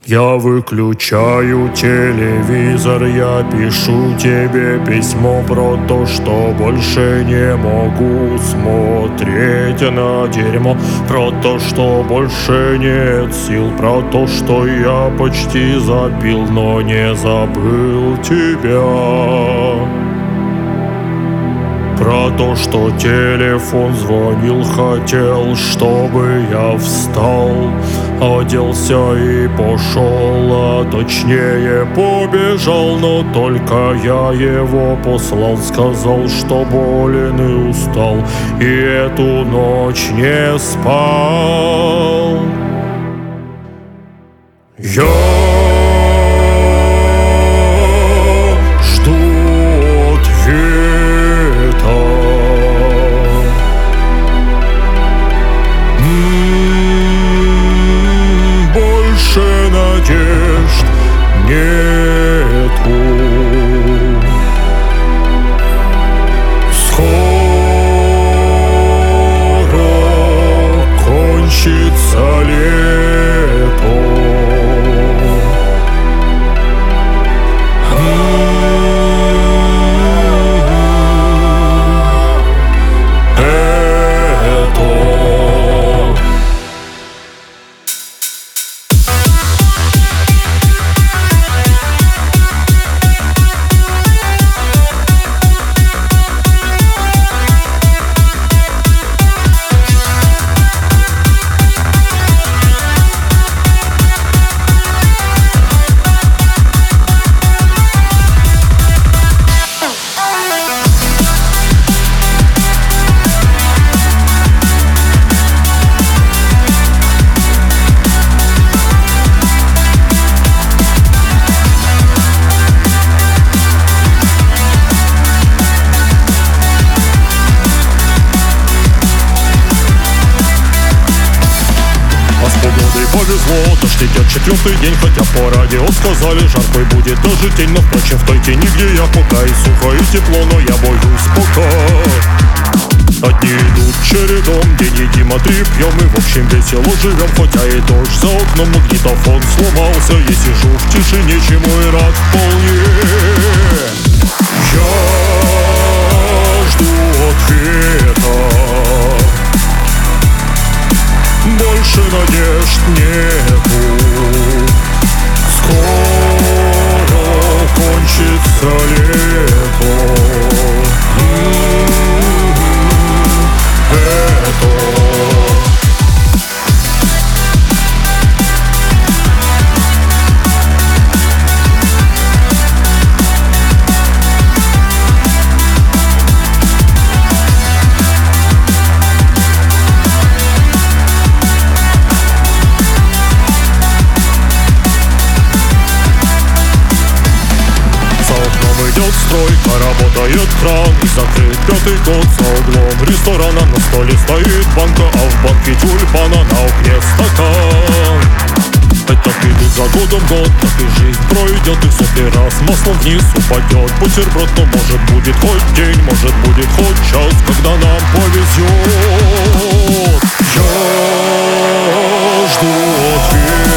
Я выключаю телевизор, я пишу тебе письмо про то, что больше не могу смотреть на дерьмо, про то, что больше нет сил, про то, что я почти забил, но не забыл тебя. Про то, что телефон звонил, хотел, чтобы я встал, оделся и пошел, а точнее побежал, но только я его послал, сказал, что болен и устал, и эту ночь не спал. Я надежд нету. Скоро кончится лето. Повезло, дождь идет четвертый день, хотя по радио сказали, жаркой будет даже тень. Но впрочем, в той тени, где я, пока и сухо, и тепло, но я боюсь пока. Одни идут чередом, день едим, а три пьем, и в общем весело живем. Хотя и дождь за окном, магнитофон сломался, я сижу в тишине, чему и рад вполне. Я жду ответа, больше надежд нету. Скоро кончится лето. Идет стройка, работает кран, и закрыт пятый год за углом ресторана. На столе стоит банка, а в банке тюльпана, на окне стакан. Так идет за годом год, так и жизнь пройдет, и в сотый раз маслом вниз упадет бутерброд. Но может будет хоть день, может будет хоть час, когда нам повезет. Я жду ответ.